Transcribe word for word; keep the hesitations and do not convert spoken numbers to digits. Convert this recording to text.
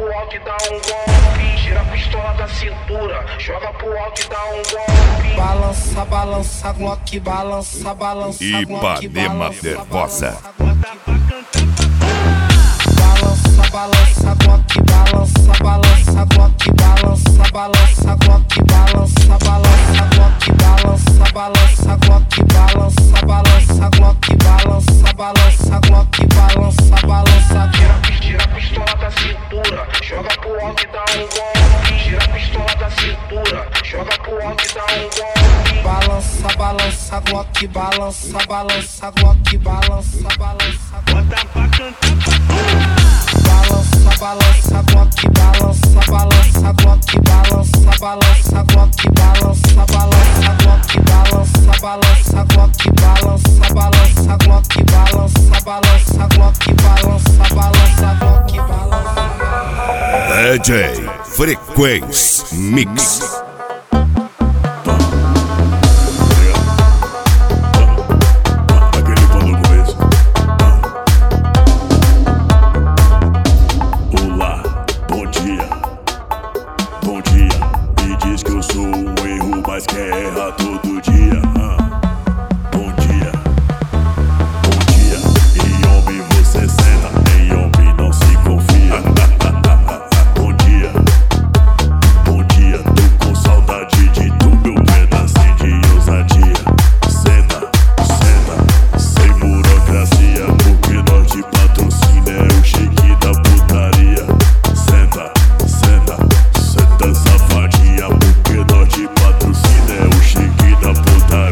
pro alto e dá um golpe. Tira a pistola da cintura, joga pro alto e dá um golpe. Balança, balança, Glock, balança, balança, Glock, Ipanema Nervosa. Balança, balança, Glock, balança, balança, Glock, balança, balança, Glock, balança, balança, Glock, balança, balança, Glock, balança, balança, Glock, balança, balança, Glock, balança, balança. Tira, tira a pistola da cintura, joga pro alto e dá um golpe. Tira a pistola da cintura, joga pro alto e dá um golpe. Balança, balança, Glock, balança, balança, Glock, balança, balança. Bota pra cantar. Balança, balança, Glock, balança, balança, Glock, balança, balança, Glock, balança, balança, Glock, balança, balança, Glock, balança, balança, Glock, balança, balança, Glock, balança, balança, Glock, balança. D J Frequência Mix. Bom dia, me diz que eu sou um erro, mas que erra todo dia.